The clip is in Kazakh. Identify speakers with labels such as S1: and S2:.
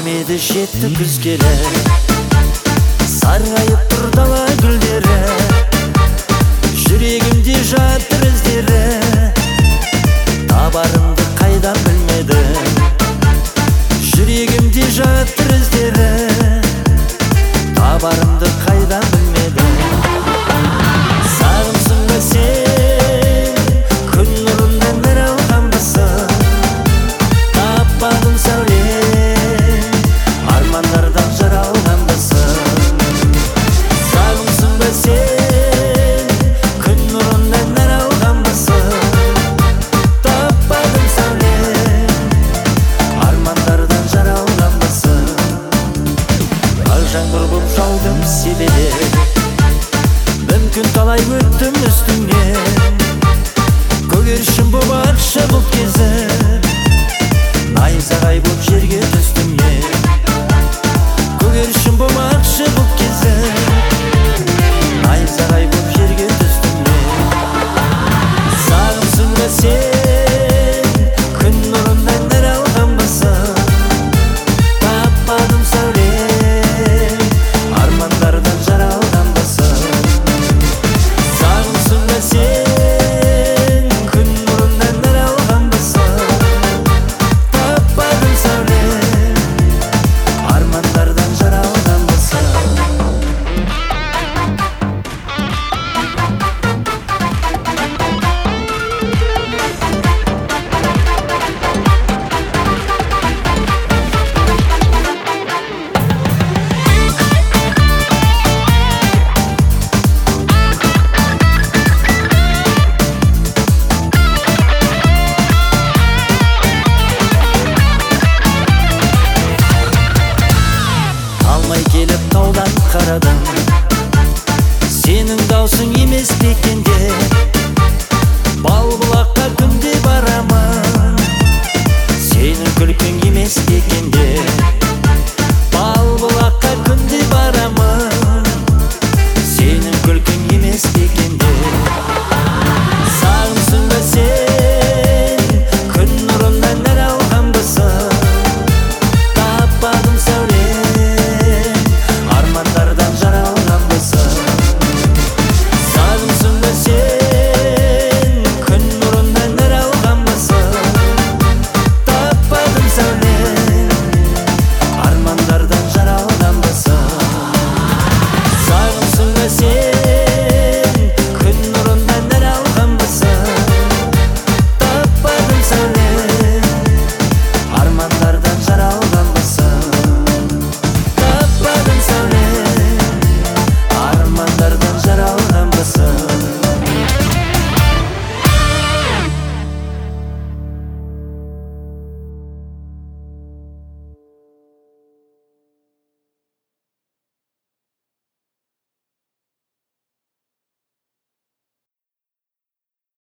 S1: келмеді жетті күз келе, сарғайып тұр дала гүлдері, жүрегімде жатыр іздері, табарымды қайдан білмедім, жүрегімде жатыр іздері, табарымды қайдан білмедім. Сағымсың ба сен, күн нұрында бір алғанбысың, таппадым сәулем, армандардан жаралғанбысың. Сағымсың ба сен, күн нұрында бір алғанбысың, таппадым сәулем, армандардан жаралғанбысың. Ақ жаңбыр боп жаудым себелеп, мүмкін талай өттім үстіңнен, көгершін боп атшы бұлт кезіп, найзағай боп